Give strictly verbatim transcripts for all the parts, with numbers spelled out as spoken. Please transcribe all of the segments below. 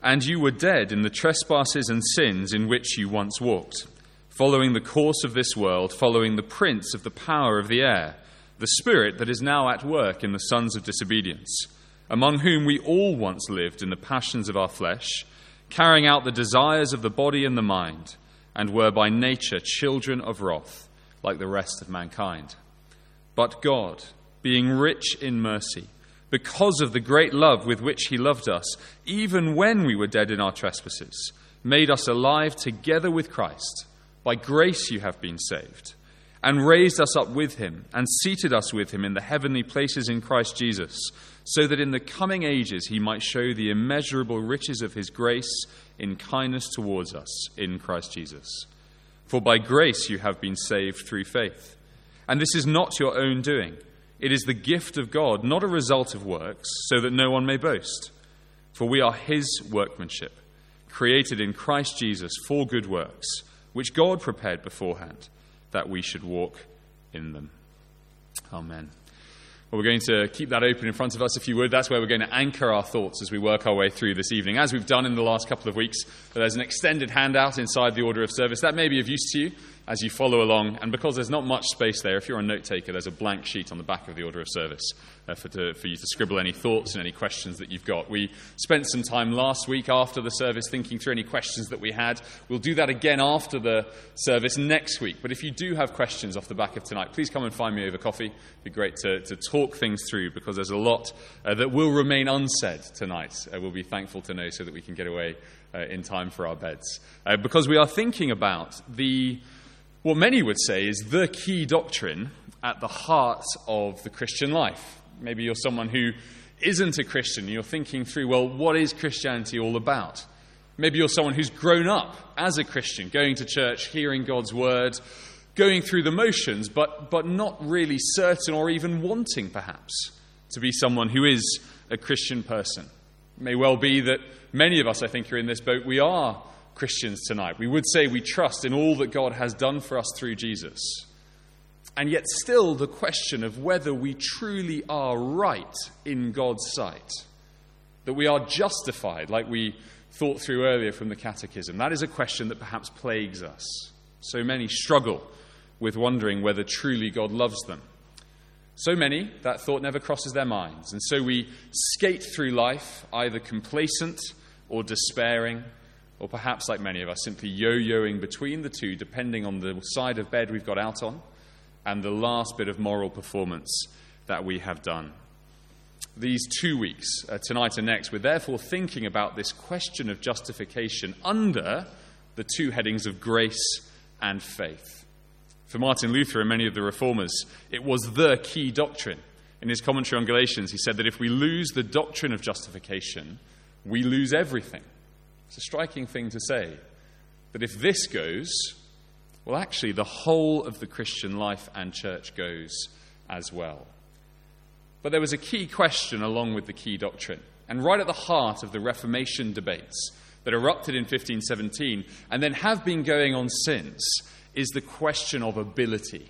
And you were dead in the trespasses and sins in which you once walked, following the course of this world, following the prince of the power of the air, the spirit that is now at work in the sons of disobedience, among whom we all once lived in the passions of our flesh, carrying out the desires of the body and the mind, and were by nature children of wrath, like the rest of mankind. But God, being rich in mercy, because of the great love with which he loved us, even when we were dead in our trespasses, made us alive together with Christ. By grace you have been saved, and raised us up with him, and seated us with him in the heavenly places in Christ Jesus, so that in the coming ages he might show the immeasurable riches of his grace in kindness towards us in Christ Jesus. For by grace you have been saved through faith. And this is not your own doing. It is the gift of God, not a result of works, so that no one may boast. For we are his workmanship, created in Christ Jesus for good works, which God prepared beforehand, that we should walk in them. Amen. Well, we're going to keep that open in front of us, if you would. That's where we're going to anchor our thoughts as we work our way through this evening. As we've done in the last couple of weeks, there's an extended handout inside the order of service. That may be of use to you as you follow along. And because there's not much space there, if you're a note taker, there's a blank sheet on the back of the order of service uh, for, to, for you to scribble any thoughts and any questions that you've got. We spent some time last week after the service thinking through any questions that we had. We'll do that again after the service next week. But if you do have questions off the back of tonight, please come and find me over coffee. It'd be great to, to talk things through, because there's a lot uh, that will remain unsaid tonight. Uh, we'll be thankful to know, so that we can get away uh, in time for our beds. Uh, because we are thinking about the what many would say is the key doctrine at the heart of the Christian life. Maybe you're someone who isn't a Christian. You're thinking through, well, what is Christianity all about? Maybe you're someone who's grown up as a Christian, going to church, hearing God's word, going through the motions, but, but not really certain or even wanting, perhaps, to be someone who is a Christian person. It may well be that many of us, I think, are in this boat. We are Christians tonight. We would say we trust in all that God has done for us through Jesus. And yet still the question of whether we truly are right in God's sight, that we are justified, like we thought through earlier from the Catechism, that is a question that perhaps plagues us. So many struggle with wondering whether truly God loves them. So many, that thought never crosses their minds. And so we skate through life either complacent or despairing, or perhaps, like many of us, simply yo-yoing between the two, depending on the side of bed we've got out on and the last bit of moral performance that we have done. These two weeks, uh, tonight and next, we're therefore thinking about this question of justification under the two headings of grace and faith. For Martin Luther and many of the reformers, it was the key doctrine. In his commentary on Galatians, he said that if we lose the doctrine of justification, we lose everything. It's a striking thing to say, that if this goes, well, actually, the whole of the Christian life and church goes as well. But there was a key question along with the key doctrine, and right at the heart of the Reformation debates that erupted in fifteen seventeen and then have been going on since, is the question of ability.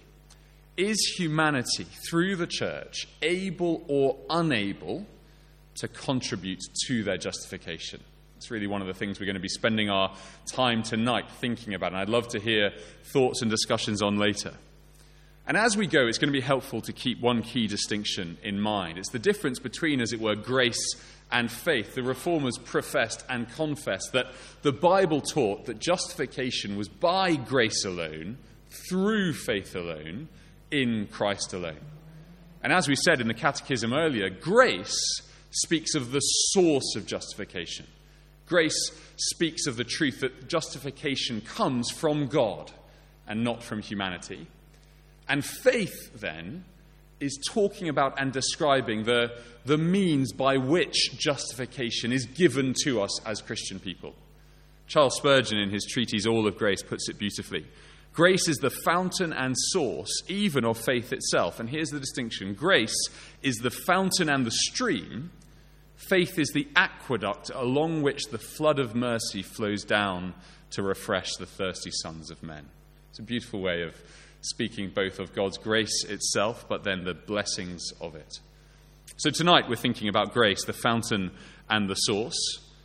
Is humanity, through the church, able or unable to contribute to their justification? It's really one of the things we're going to be spending our time tonight thinking about, and I'd love to hear thoughts and discussions on later. And as we go, it's going to be helpful to keep one key distinction in mind. It's the difference between, as it were, grace and faith. The Reformers professed and confessed that the Bible taught that justification was by grace alone, through faith alone, in Christ alone. And as we said in the Catechism earlier, grace speaks of the source of justification. Grace speaks of the truth that justification comes from God and not from humanity. And faith, then, is talking about and describing the, the means by which justification is given to us as Christian people. Charles Spurgeon, in his treatise All of Grace, puts it beautifully. Grace is the fountain and source, even of faith itself. And here's the distinction. Grace is the fountain and the stream. Faith is the aqueduct along which the flood of mercy flows down to refresh the thirsty sons of men. It's a beautiful way of speaking both of God's grace itself, but then the blessings of it. So tonight we're thinking about grace, the fountain and the source.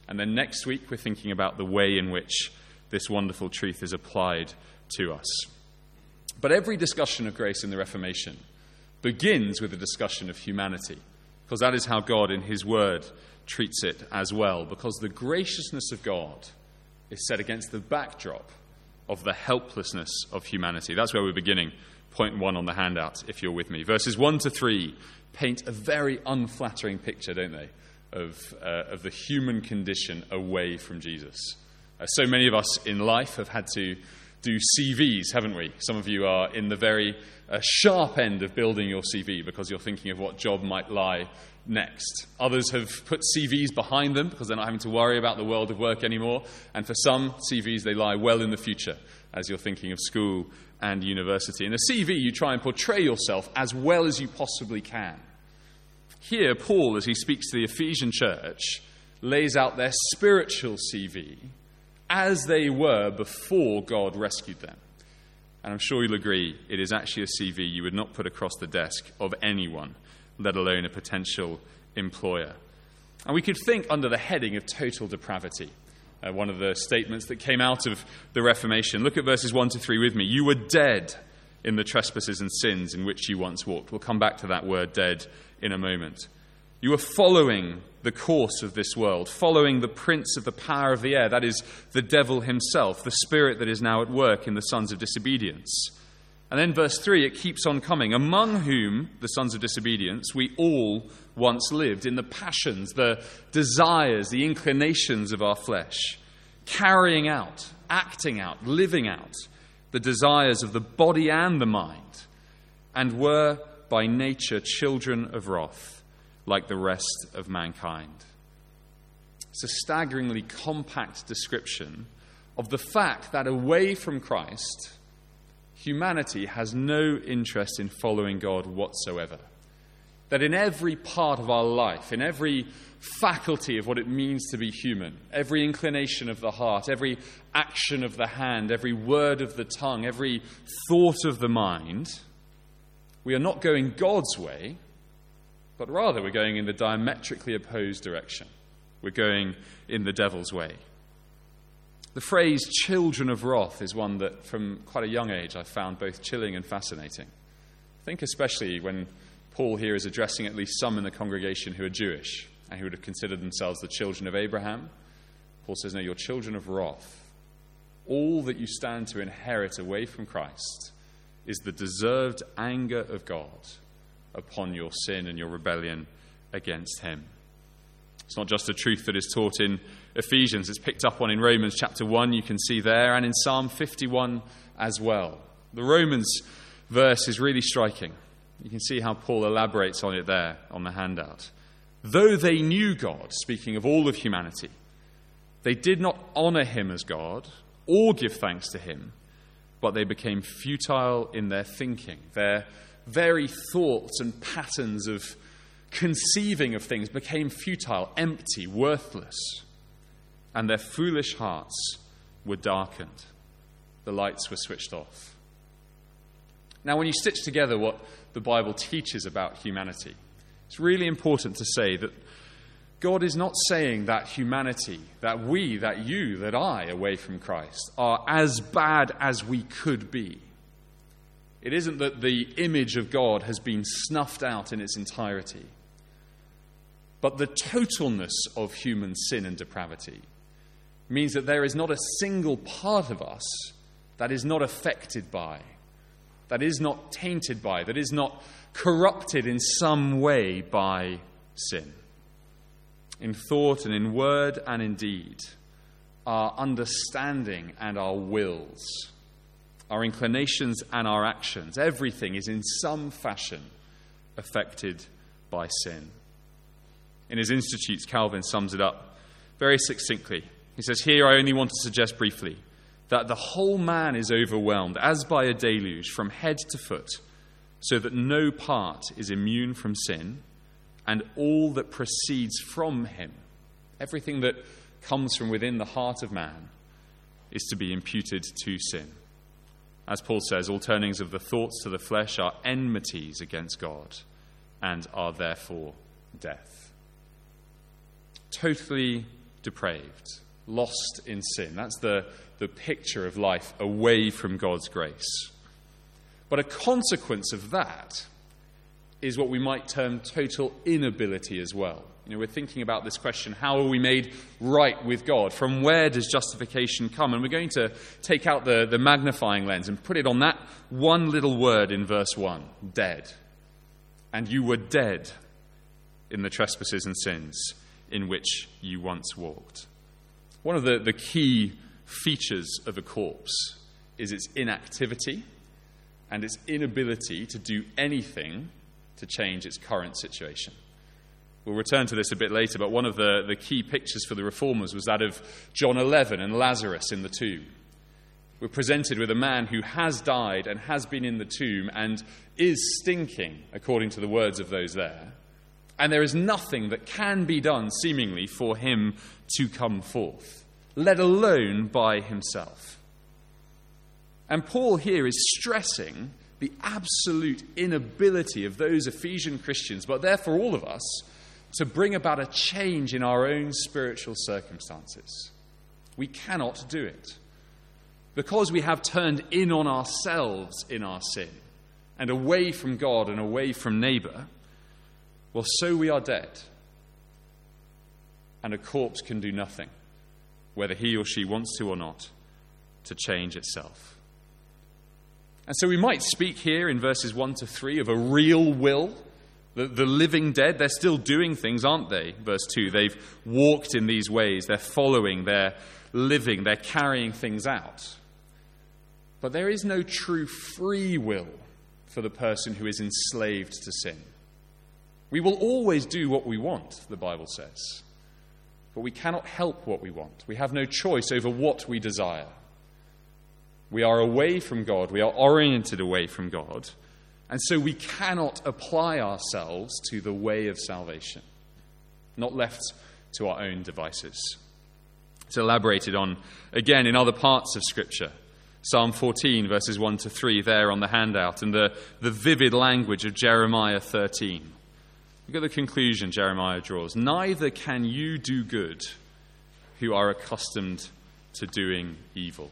And then next week, we're thinking about the way in which this wonderful truth is applied to us. But every discussion of grace in the Reformation begins with a discussion of humanity, because that is how God in his word treats it as well, because the graciousness of God is set against the backdrop of the helplessness of humanity. That's where we're beginning. Point one on the handout, if you're with me. Verses one to three paint a very unflattering picture, don't they, of, uh, of the human condition away from Jesus. Uh, so many of us in life have had to do C Vs, haven't we? Some of you are in the very uh, sharp end of building your C V because you're thinking of what job might lie next. Others have put C Vs behind them because they're not having to worry about the world of work anymore. And for some, C Vs, they lie well in the future as you're thinking of school and university. In a C V, you try and portray yourself as well as you possibly can. Here, Paul, as he speaks to the Ephesian church, lays out their spiritual C V as they were before God rescued them. And I'm sure you'll agree, it is actually a C V you would not put across the desk of anyone, let alone a potential employer. And we could think under the heading of total depravity, uh, one of the statements that came out of the Reformation. Look at verses one to three with me. You were dead in the trespasses and sins in which you once walked. We'll come back to that word dead in a moment. You were following the course of this world, following the prince of the power of the air, that is, the devil himself, the spirit that is now at work in the sons of disobedience. And then verse three, it keeps on coming. Among whom, the sons of disobedience, we all once lived in the passions, the desires, the inclinations of our flesh, carrying out, acting out, living out the desires of the body and the mind, and were by nature children of wrath, like the rest of mankind. It's a staggeringly compact description of the fact that away from Christ, humanity has no interest in following God whatsoever. That in every part of our life, in every faculty of what it means to be human, every inclination of the heart, every action of the hand, every word of the tongue, every thought of the mind, we are not going God's way, but rather we're going in the diametrically opposed direction. We're going in the devil's way. The phrase children of wrath is one that from quite a young age I found both chilling and fascinating. I think especially when Paul here is addressing at least some in the congregation who are Jewish and who would have considered themselves the children of Abraham. Paul says, no, you're children of wrath. All that you stand to inherit away from Christ is the deserved anger of God upon your sin and your rebellion against him. It's not just a truth that is taught in Ephesians. It's picked up on in Romans chapter one, you can see there, and in Psalm fifty-one as well. The Romans verse is really striking. You can see how Paul elaborates on it there on the handout. Though they knew God, speaking of all of humanity, they did not honor him as God or give thanks to him, but they became futile in their thinking. Their very thoughts and patterns of conceiving of things became futile, empty, worthless, and their foolish hearts were darkened. The lights were switched off. Now, when you stitch together what the Bible teaches about humanity, it's really important to say that God is not saying that humanity, that we, that you, that I, away from Christ, are as bad as we could be. It isn't that the image of God has been snuffed out in its entirety, but the totalness of human sin and depravity means that there is not a single part of us that is not affected by, that is not tainted by, that is not corrupted in some way by sin. In thought and in word and in deed, our understanding and our wills, our inclinations and our actions, everything is in some fashion affected by sin. In his Institutes, Calvin sums it up very succinctly. He says, here I only want to suggest briefly that the whole man is overwhelmed, as by a deluge, from head to foot, so that no part is immune from sin, and all that proceeds from him, everything that comes from within the heart of man, is to be imputed to sin. As Paul says, all turnings of the thoughts to the flesh are enmities against God and are therefore death. Totally depraved, lost in sin. That's the, the picture of life away from God's grace. But a consequence of that is what we might term total inability as well. You know, we're thinking about this question, how are we made right with God? From where does justification come? And we're going to take out the, the magnifying lens and put it on that one little word in verse one, dead. And you were dead in the trespasses and sins in which you once walked. One of the, the key features of a corpse is its inactivity and its inability to do anything to change its current situation. We'll return to this a bit later, but one of the, the key pictures for the reformers was that of John eleven and Lazarus in the tomb. We're presented with a man who has died and has been in the tomb and is stinking, according to the words of those there. And there is nothing that can be done, seemingly, for him to come forth, let alone by himself. And Paul here is stressing the absolute inability of those Ephesian Christians, but therefore all of us, to bring about a change in our own spiritual circumstances. We cannot do it. Because we have turned in on ourselves in our sin, and away from God and away from neighbour, well, so we are dead. And a corpse can do nothing, whether he or she wants to or not, to change itself. And so we might speak here in verses one to three of a real will. The, the living dead, they're still doing things, aren't they? Verse two, they've walked in these ways, they're following, they're living, they're carrying things out. But there is no true free will for the person who is enslaved to sin. We will always do what we want, the Bible says. But we cannot help what we want. We have no choice over what we desire. We are away from God. We are oriented away from God. And so we cannot apply ourselves to the way of salvation, not left to our own devices. It's elaborated on, again, in other parts of Scripture. Psalm fourteen, verses one to three, there on the handout, and the, the vivid language of Jeremiah thirteen. Look at the conclusion Jeremiah draws. Neither can you do good who are accustomed to doing evil.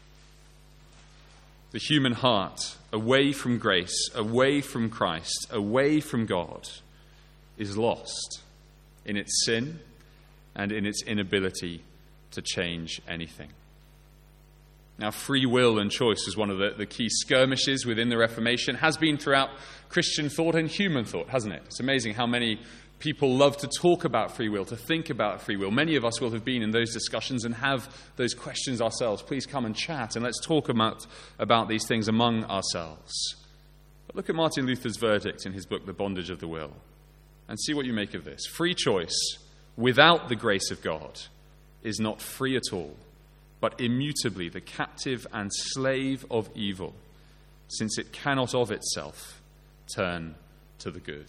The human heart, away from grace, away from Christ, away from God, is lost in its sin and in its inability to change anything. Now, free will and choice is one of the, the key skirmishes within the Reformation, has been throughout Christian thought and human thought, hasn't it? It's amazing how many people love to talk about free will, to think about free will. Many of us will have been in those discussions and have those questions ourselves. Please come and chat and let's talk about, about these things among ourselves. But look at Martin Luther's verdict in his book, The Bondage of the Will, and see what you make of this. Free choice without the grace of God is not free at all, but immutably the captive and slave of evil, since it cannot of itself turn to the good.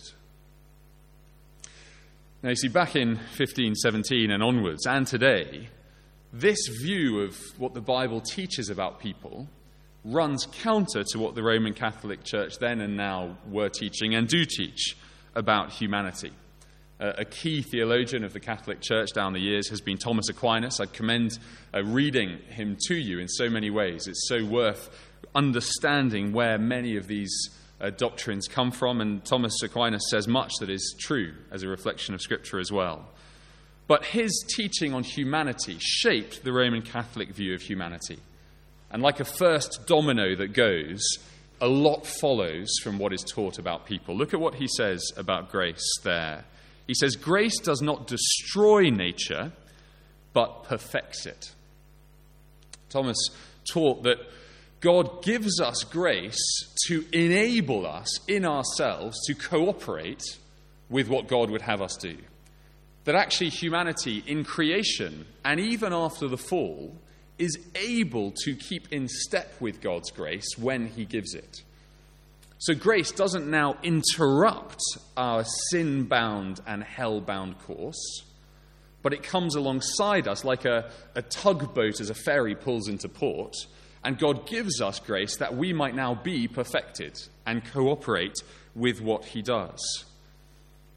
Now, you see, back in fifteen seventeen and onwards, and today, this view of what the Bible teaches about people runs counter to what the Roman Catholic Church then and now were teaching and do teach about humanity. Uh, a key theologian of the Catholic Church down the years has been Thomas Aquinas. I'd commend uh, reading him to you in so many ways. It's so worth understanding where many of these Uh, doctrines come from, and Thomas Aquinas says much that is true as a reflection of Scripture as well. But his teaching on humanity shaped the Roman Catholic view of humanity. And like a first domino that goes, a lot follows from what is taught about people. Look at what he says about grace there. He says, grace does not destroy nature, but perfects it. Thomas taught that God gives us grace to enable us in ourselves to cooperate with what God would have us do. That actually humanity in creation and even after the fall is able to keep in step with God's grace when he gives it. So grace doesn't now interrupt our sin-bound and hell-bound course, but it comes alongside us like a, a tugboat as a ferry pulls into port. And God gives us grace that we might now be perfected and cooperate with what he does.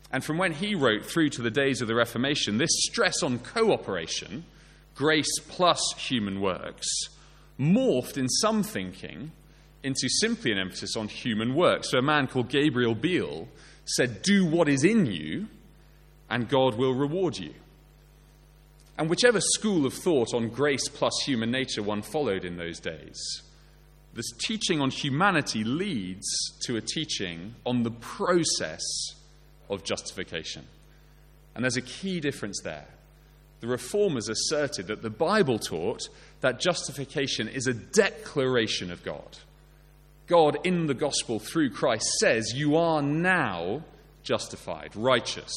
And from when he wrote through to the days of the Reformation, this stress on cooperation, grace plus human works, morphed in some thinking into simply an emphasis on human works. So a man called Gabriel Biel said, "Do what is in you, and God will reward you." And whichever school of thought on grace plus human nature one followed in those days, this teaching on humanity leads to a teaching on the process of justification. And there's a key difference there. The Reformers asserted that the Bible taught that justification is a declaration of God. God, in the gospel through Christ, says, "You are now justified, righteous."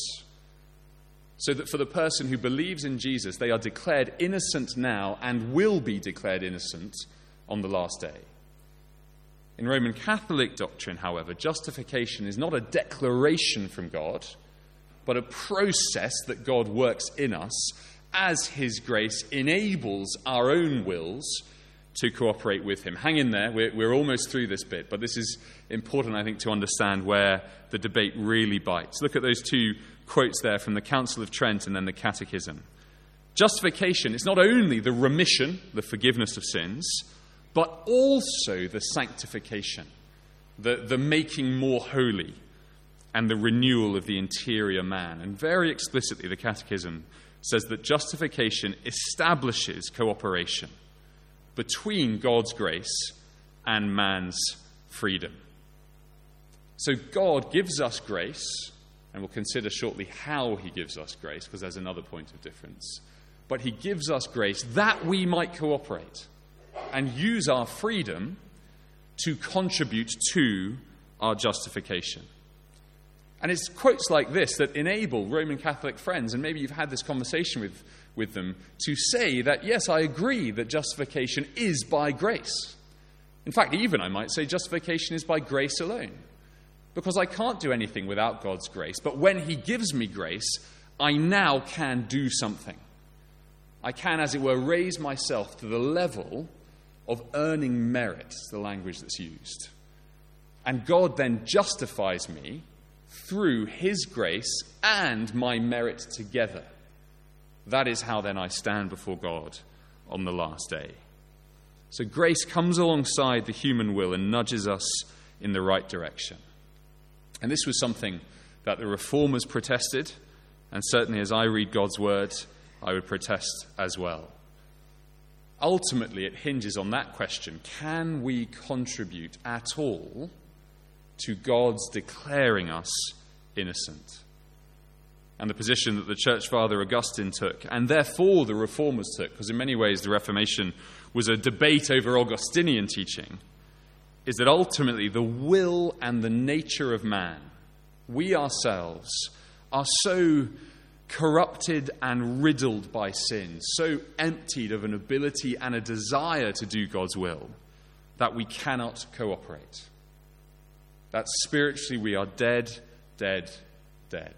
So that for the person who believes in Jesus, they are declared innocent now and will be declared innocent on the last day. In Roman Catholic doctrine, however, justification is not a declaration from God, but a process that God works in us as his grace enables our own wills to cooperate with him. Hang in there, we're, we're almost through this bit, but this is important, I think, to understand where the debate really bites. Look at those two quotes there from the Council of Trent and then the Catechism. Justification is not only the remission, the forgiveness of sins, but also the sanctification, the, the making more holy, and the renewal of the interior man. And very explicitly, the Catechism says that justification establishes cooperation between God's grace and man's freedom. So God gives us grace, and we'll consider shortly how he gives us grace, because there's another point of difference. But he gives us grace that we might cooperate and use our freedom to contribute to our justification. And it's quotes like this that enable Roman Catholic friends, and maybe you've had this conversation with, with them, to say that, yes, I agree that justification is by grace. In fact, even I might say justification is by grace alone, because I can't do anything without God's grace. But when he gives me grace, I now can do something. I can, as it were, raise myself to the level of earning merit, is the language that's used. And God then justifies me through his grace and my merit together. That is how then I stand before God on the last day. So grace comes alongside the human will and nudges us in the right direction. And this was something that the Reformers protested, and certainly as I read God's word, I would protest as well. Ultimately, it hinges on that question: can we contribute at all to God's declaring us innocent? And the position that the Church Father Augustine took, and therefore the Reformers took, because in many ways the Reformation was a debate over Augustinian teaching, is that ultimately the will and the nature of man, we ourselves, are so corrupted and riddled by sin, so emptied of an ability and a desire to do God's will, that we cannot cooperate. That spiritually we are dead, dead, dead.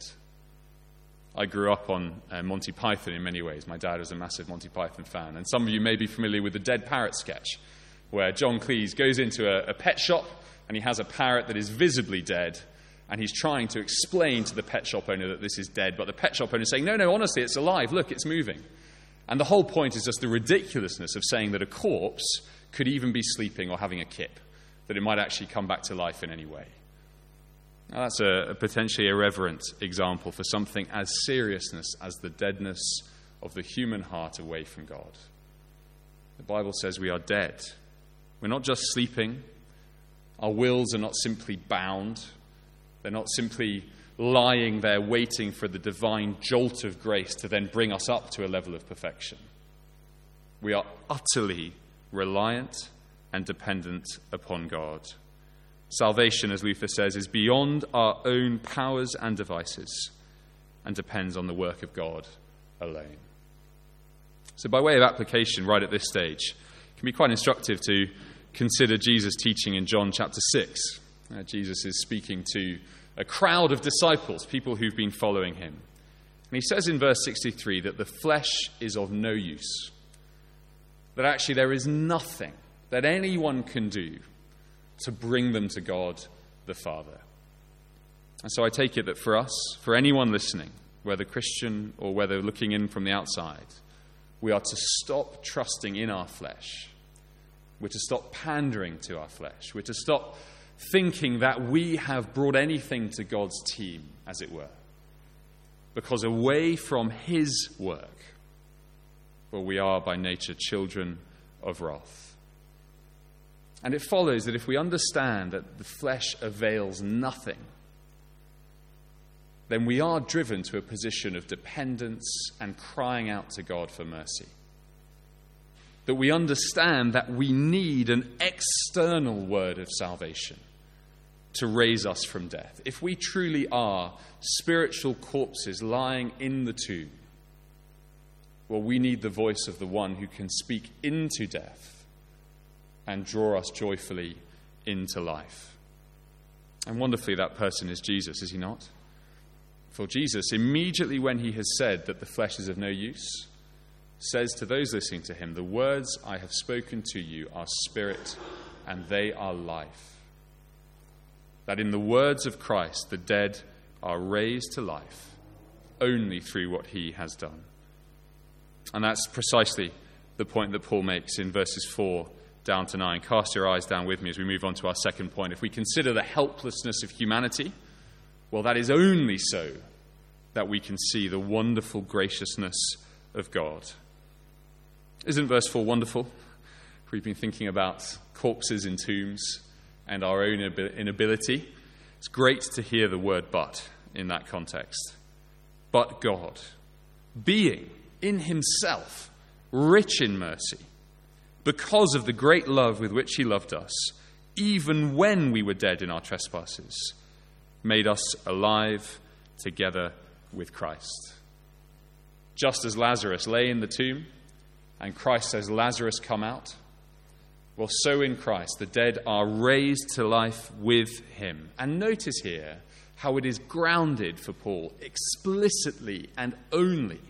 I grew up on uh, Monty Python in many ways. My dad was a massive Monty Python fan. And some of you may be familiar with the Dead Parrot sketch, where John Cleese goes into a, a pet shop and he has a parrot that is visibly dead, and he's trying to explain to the pet shop owner that this is dead, but the pet shop owner is saying, no, no, honestly, it's alive. Look, it's moving. And the whole point is just the ridiculousness of saying that a corpse could even be sleeping or having a kip, that it might actually come back to life in any way. Now, that's a, a potentially irreverent example for something as seriousness as the deadness of the human heart away from God. The Bible says we are dead. We're not just sleeping. Our wills are not simply bound. They're not simply lying there waiting for the divine jolt of grace to then bring us up to a level of perfection. We are utterly reliant and dependent upon God. Salvation, as Luther says, is beyond our own powers and devices and depends on the work of God alone. So by way of application right at this stage, it can be quite instructive to consider Jesus' teaching in John chapter six. Uh, Jesus is speaking to a crowd of disciples, people who've been following him. And he says in verse sixty-three that the flesh is of no use, that actually there is nothing that anyone can do to bring them to God the Father. And so I take it that for us, for anyone listening, whether Christian or whether looking in from the outside, we are to stop trusting in our flesh. We're to stop pandering to our flesh. We're to stop thinking that we have brought anything to God's team, as it were. Because away from his work, well, we are by nature children of wrath. And it follows that if we understand that the flesh avails nothing, then we are driven to a position of dependence and crying out to God for mercy. That we understand that we need an external word of salvation to raise us from death. If we truly are spiritual corpses lying in the tomb, well, we need the voice of the one who can speak into death and draw us joyfully into life. And wonderfully, that person is Jesus, is he not? For Jesus, immediately when he has said that the flesh is of no use, says to those listening to him, the words I have spoken to you are spirit and they are life. That in the words of Christ, the dead are raised to life only through what he has done. And that's precisely the point that Paul makes in verses four down to nine. Cast your eyes down with me as we move on to our second point. If we consider the helplessness of humanity, well, that is only so that we can see the wonderful graciousness of God. Isn't verse four wonderful? We've been thinking about corpses in tombs and our own inability. It's great to hear the word but in that context. But God, being in himself rich in mercy, because of the great love with which he loved us, even when we were dead in our trespasses, made us alive together with Christ. Just as Lazarus lay in the tomb, and Christ says, Lazarus, come out. Well, so in Christ, the dead are raised to life with him. And notice here how it is grounded for Paul explicitly and only,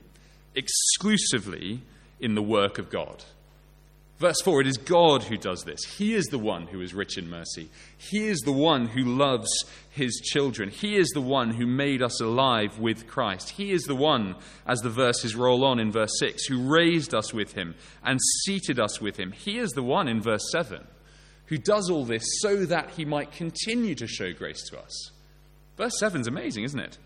exclusively in the work of God. Verse four, it is God who does this. He is the one who is rich in mercy. He is the one who loves his children. He is the one who made us alive with Christ. He is the one, as the verses roll on in verse six, who raised us with him and seated us with him. He is the one in verse seven who does all this so that he might continue to show grace to us. Verse seven is amazing, isn't it?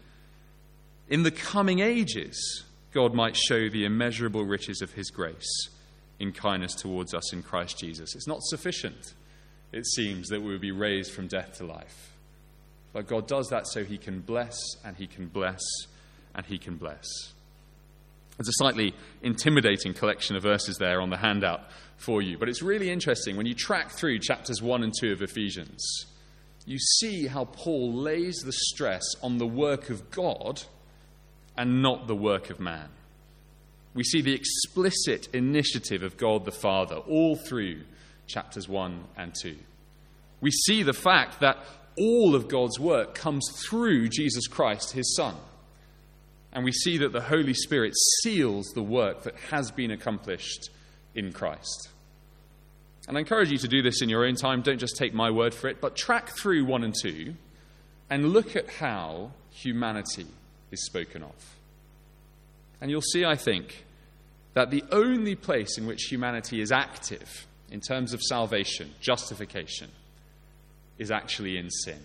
In the coming ages, God might show the immeasurable riches of his grace in kindness towards us in Christ Jesus. It's not sufficient, it seems, that we would be raised from death to life. But God does that so he can bless, and he can bless, and he can bless. There's a slightly intimidating collection of verses there on the handout for you. But it's really interesting. When you track through chapters one and two of Ephesians, you see how Paul lays the stress on the work of God and not the work of man. We see the explicit initiative of God the Father all through chapters one and two. We see the fact that all of God's work comes through Jesus Christ, his Son. And we see that the Holy Spirit seals the work that has been accomplished in Christ. And I encourage you to do this in your own time. Don't just take my word for it, but track through one and two and look at how humanity is spoken of. And you'll see, I think, that the only place in which humanity is active in terms of salvation, justification, is actually in sin.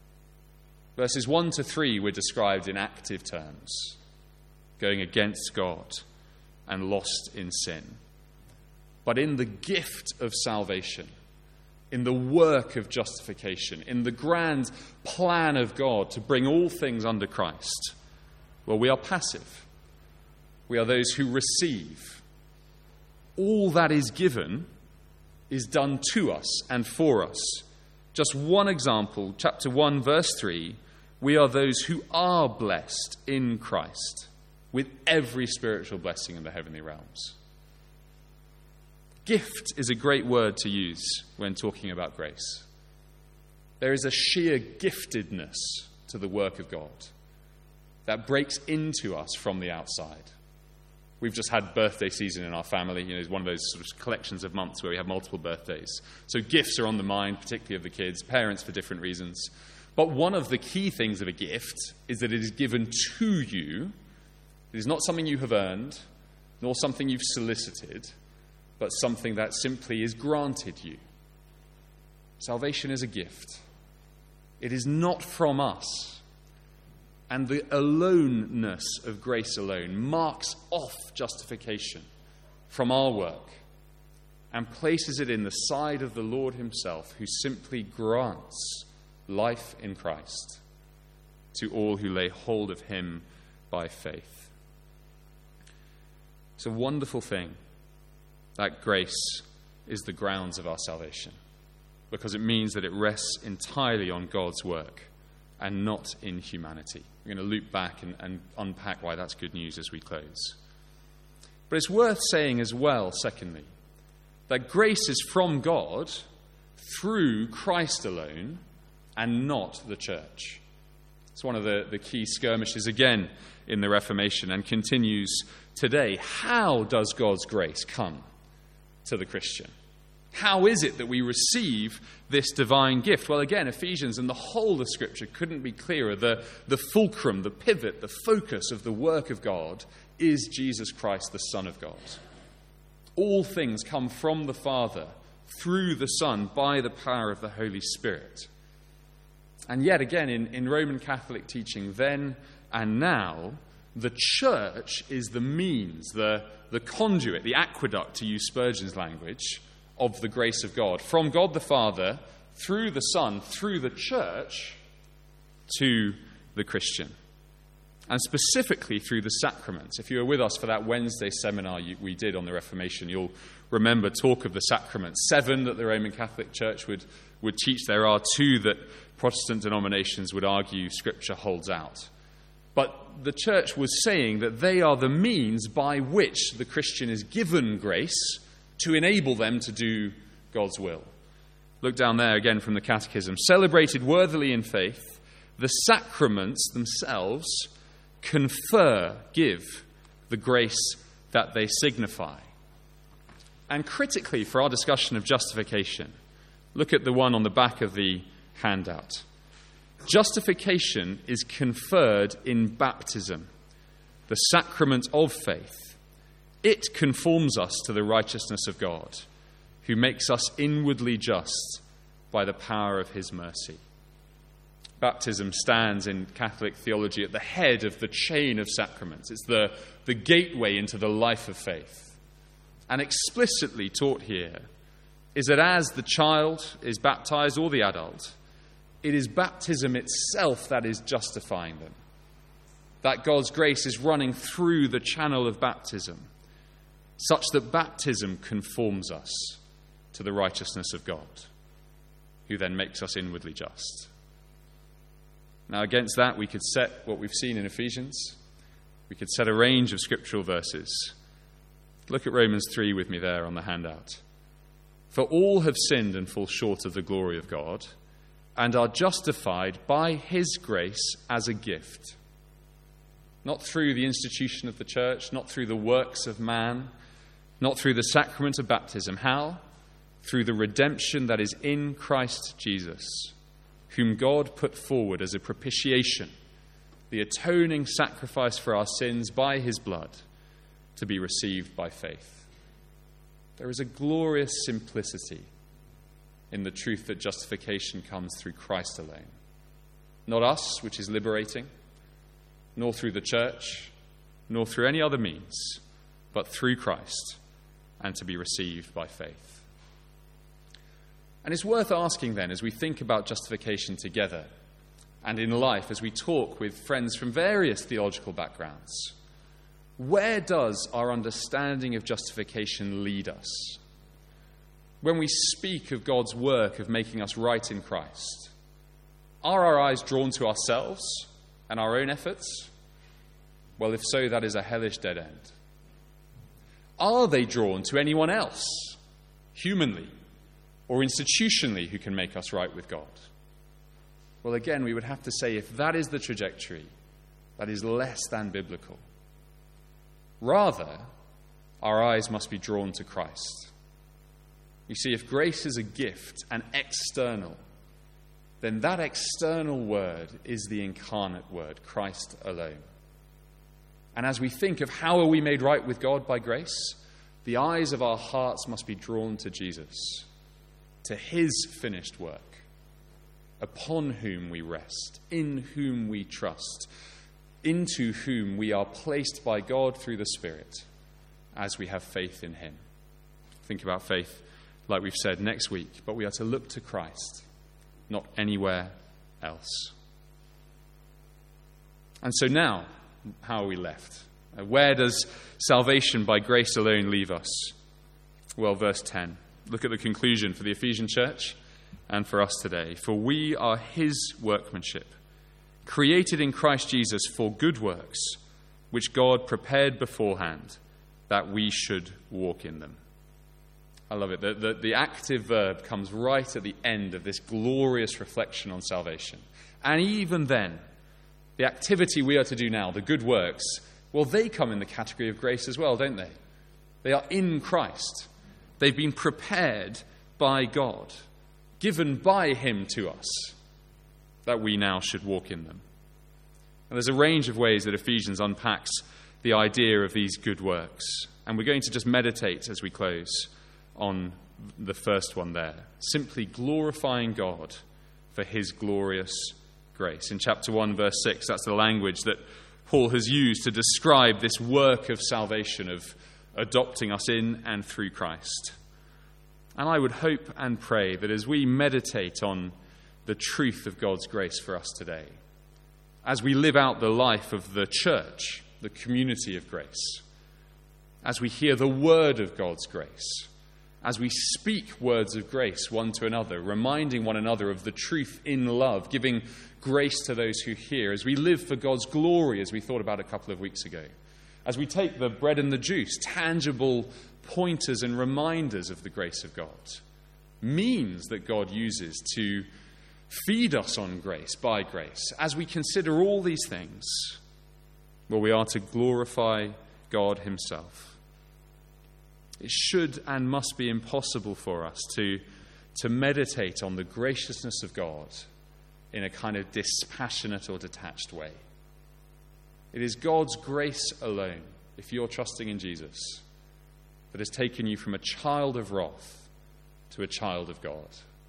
Verses one to three were described in active terms, going against God and lost in sin. But in the gift of salvation, in the work of justification, in the grand plan of God to bring all things under Christ, well, we are passive. We are those who receive. All that is given is done to us and for us. Just one example, chapter one, verse three, we are those who are blessed in Christ with every spiritual blessing in the heavenly realms. Gift is a great word to use when talking about grace. There is a sheer giftedness to the work of God that breaks into us from the outside. We've just had birthday season in our family. You know, it's one of those sort of collections of months where we have multiple birthdays. So gifts are on the mind, particularly of the kids, parents for different reasons. But one of the key things of a gift is that it is given to you. It is not something you have earned, nor something you've solicited, but something that simply is granted you. Salvation is a gift. It is not from us. And the aloneness of grace alone marks off justification from our work and places it in the side of the Lord himself, who simply grants life in Christ to all who lay hold of him by faith. It's a wonderful thing that grace is the grounds of our salvation, because it means that it rests entirely on God's work and not in humanity. We're going to loop back and, and unpack why that's good news as we close. But it's worth saying as well, secondly, that grace is from God through Christ alone and not the church. It's one of the, the key skirmishes again in the Reformation and continues today. How does God's grace come to the Christian? How is it that we receive this divine gift? Well, again, Ephesians and the whole of Scripture couldn't be clearer. The, the fulcrum, the pivot, the focus of the work of God is Jesus Christ, the Son of God. All things come from the Father through the Son by the power of the Holy Spirit. And yet again, in, in Roman Catholic teaching then and now, the church is the means, the, the conduit, the aqueduct, to use Spurgeon's language, of the grace of God, from God the Father, through the Son, through the church, to the Christian. And specifically through the sacraments. If you were with us for that Wednesday seminar you, we did on the Reformation, you'll remember talk of the sacraments. Seven that the Roman Catholic Church would, would teach. There are two that Protestant denominations would argue Scripture holds out. But the Church was saying that they are the means by which the Christian is given grace to enable them to do God's will. Look down there again from the Catechism. Celebrated worthily in faith, the sacraments themselves confer, give the grace that they signify. And critically, for our discussion of justification, look at the one on the back of the handout. Justification is conferred in baptism, the sacrament of faith. It conforms us to the righteousness of God, who makes us inwardly just by the power of his mercy. Baptism stands in Catholic theology at the head of the chain of sacraments. It's the, the gateway into the life of faith. And explicitly taught here is that as the child is baptized, or the adult, it is baptism itself that is justifying them. That God's grace is running through the channel of baptism, such that baptism conforms us to the righteousness of God, who then makes us inwardly just. Now, against that, we could set what we've seen in Ephesians. We could set a range of scriptural verses. Look at Romans three with me there on the handout. For all have sinned and fall short of the glory of God, and are justified by his grace as a gift. Not through the institution of the church, not through the works of man, not through the sacrament of baptism. How? Through the redemption that is in Christ Jesus, whom God put forward as a propitiation, the atoning sacrifice for our sins by his blood, to be received by faith. There is a glorious simplicity in the truth that justification comes through Christ alone. Not us, which is liberating, nor through the church, nor through any other means, but through Christ, and to be received by faith. And it's worth asking then, as we think about justification together, and in life, as we talk with friends from various theological backgrounds, where does our understanding of justification lead us? When we speak of God's work of making us right in Christ, are our eyes drawn to ourselves and our own efforts? Well, if so, that is a hellish dead end. Are they drawn to anyone else, humanly or institutionally, who can make us right with God? Well, again, we would have to say, if that is the trajectory, that is less than biblical. Rather, our eyes must be drawn to Christ. You see, if grace is a gift and external, then that external word is the incarnate word, Christ alone. And as we think of how are we made right with God by grace, the eyes of our hearts must be drawn to Jesus, to his finished work, upon whom we rest, in whom we trust, into whom we are placed by God through the Spirit as we have faith in him. Think about faith, like we've said, next week, but we are to look to Christ, not anywhere else. And so now, how are we left? Uh, where does salvation by grace alone leave us? Well, verse ten. Look at the conclusion for the Ephesian church and for us today. For we are his workmanship, created in Christ Jesus for good works, which God prepared beforehand that we should walk in them. I love it. The, the, the active verb comes right at the end of this glorious reflection on salvation. And even then, the activity we are to do now, the good works, well, they come in the category of grace as well, don't they? They are in Christ. They've been prepared by God, given by him to us, that we now should walk in them. And there's a range of ways that Ephesians unpacks the idea of these good works. And we're going to just meditate as we close on the first one there. Simply glorifying God for his glorious grace. In chapter one, verse six, that's the language that Paul has used to describe this work of salvation, of adopting us in and through Christ. And I would hope and pray that as we meditate on the truth of God's grace for us today, as we live out the life of the church, the community of grace, as we hear the word of God's grace, as we speak words of grace one to another, reminding one another of the truth in love, giving grace to those who hear, as we live for God's glory, as we thought about a couple of weeks ago, as we take the bread and the juice, tangible pointers and reminders of the grace of God, means that God uses to feed us on grace, by grace. As we consider all these things, well, we are to glorify God himself. It should and must be impossible for us to, to meditate on the graciousness of God in a kind of dispassionate or detached way. It is God's grace alone, if you're trusting in Jesus, that has taken you from a child of wrath to a child of God.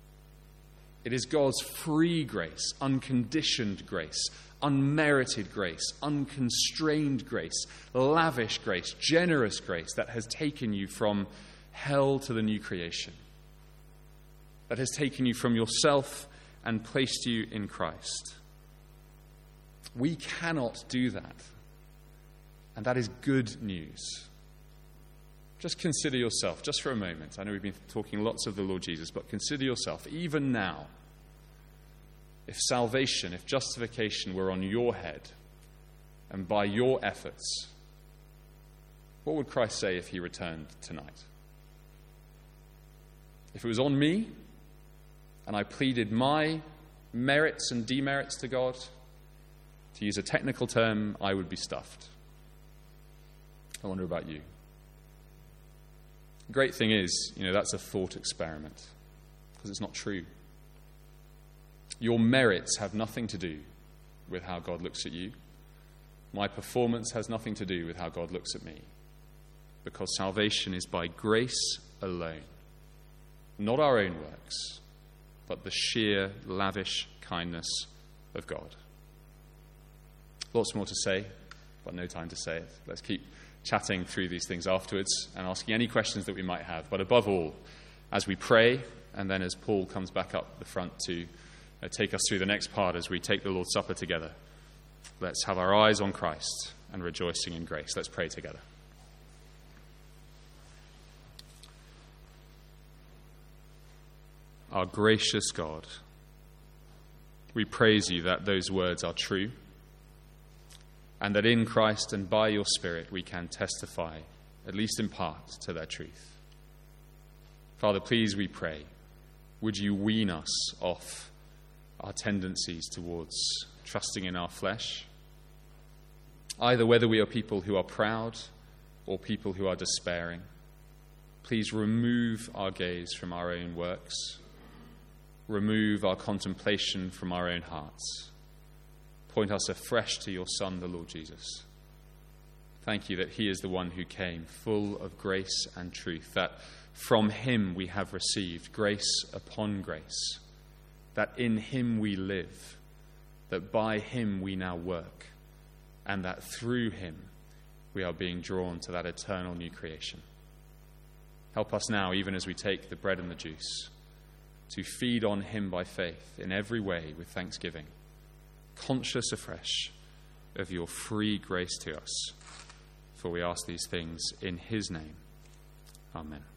It is God's free grace, unconditioned grace, unmerited grace, unconstrained grace, lavish grace, generous grace that has taken you from hell to the new creation, that has taken you from yourself and placed you in Christ. We cannot do that, and that is good news. Just consider yourself, just for a moment. I know we've been talking lots of the Lord Jesus, but consider yourself, even now, if salvation, if justification were on your head and by your efforts, what would Christ say if he returned tonight? If it was on me and I pleaded my merits and demerits to God, to use a technical term, I would be stuffed. I wonder about you. The great thing is, you know, that's a thought experiment, because it's not true. Your merits have nothing to do with how God looks at you. My performance has nothing to do with how God looks at me, because salvation is by grace alone, not our own works, but the sheer, lavish kindness of God. Lots more to say, but no time to say it. Let's keep chatting through these things afterwards and asking any questions that we might have. But above all, as we pray, and then as Paul comes back up the front to uh, take us through the next part as we take the Lord's Supper together, let's have our eyes on Christ and rejoicing in grace. Let's pray together. Our gracious God, we praise you that those words are true, and that in Christ and by your Spirit we can testify, at least in part, to their truth. Father, please, we pray, would you wean us off our tendencies towards trusting in our flesh, either whether we are people who are proud or people who are despairing. Please remove our gaze from our own works remove our contemplation from our own hearts. Point us afresh to your Son, the Lord Jesus. Thank you that he is the one who came, full of grace and truth, that from him we have received grace upon grace, that in him we live, that by him we now work, and that through him we are being drawn to that eternal new creation. Help us now, even as we take the bread and the juice, to feed on him by faith in every way with thanksgiving, conscious afresh of your free grace to us. For we ask these things in his name. Amen.